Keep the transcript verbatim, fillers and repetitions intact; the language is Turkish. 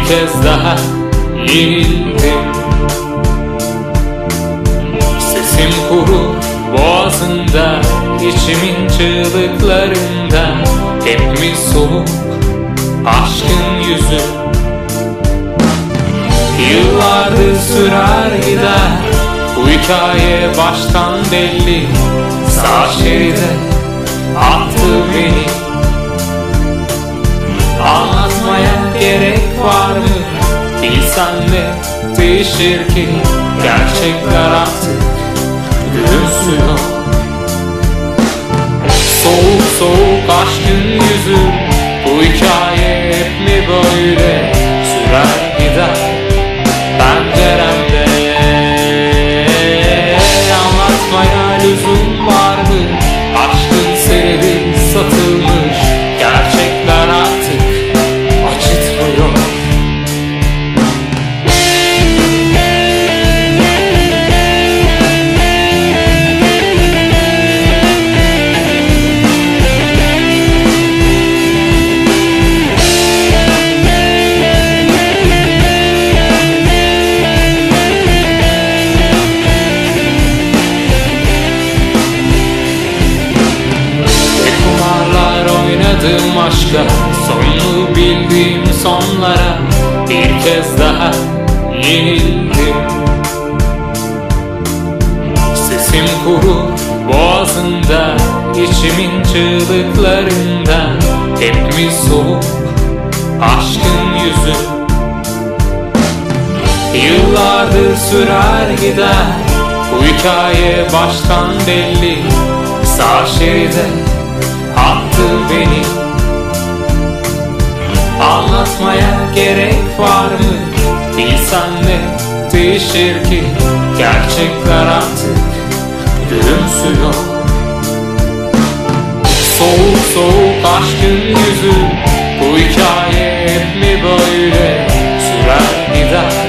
kez daha yenildim. Sesim kurur boğazımda, içimin çığlıklarında. Hep mi soğuk aşkın yüzü? Yıllardır sürer gider, bu hikaye baştan belli. Sağ şeride attı beni. Anlatmaya gerek var mı? Bilsen ne değişir ki? Gerçekler artık gülümsüyor. Soğuk soğuk aşkın yüzü, bu hikaye hep mi böyle sürer gider penceremde? Anlatmaya lüzum var mı? Aşkın senedi satılmış, gerçekler artık acıtmıyor. Oynadım aşka, sonunu bildiğim sonlara bir kez daha yenildim. Sesim kurur boğazımda, içimin çığlıklarında. Hep mi soğuk aşkın yüzü? Yıllardır sürer gider, bu hikaye baştan belli. Sağ şeride attı beni. Anlatmaya gerek var mı? Bilsen ne değişir ki? Gerçekler artık gülümsüyor. Soğuk soğuk aşkın yüzü, bu hikaye hep mi böyle sürer gider